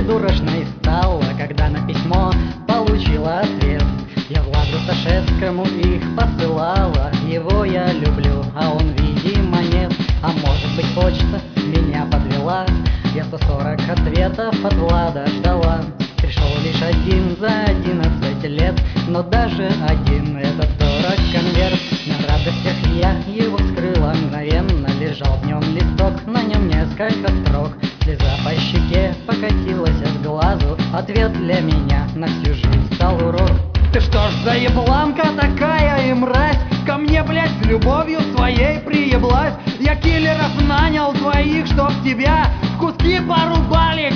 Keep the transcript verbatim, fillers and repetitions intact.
придурочной стала, когда на письмо получила ответ. Я Владу Сташевскому их посылала. Его я люблю, а он, видимо, нет. А может быть, почта меня подвела. Я сто сорок ответов от Влада ждала. Пришел лишь один за одиннадцать лет, но даже один — это дорог конверт. На радостях я его вскрыла мгновенно. Лежал в нем листок, на нем несколько строк. Слеза по щеке покатилась с глазу. Ответ для меня на всю жизнь стал урок. Ты что ж за ебланка такая и мразь? Ко мне, блядь, с любовью своей приеблась. Я киллеров нанял двоих, чтоб тебя в куски порубали,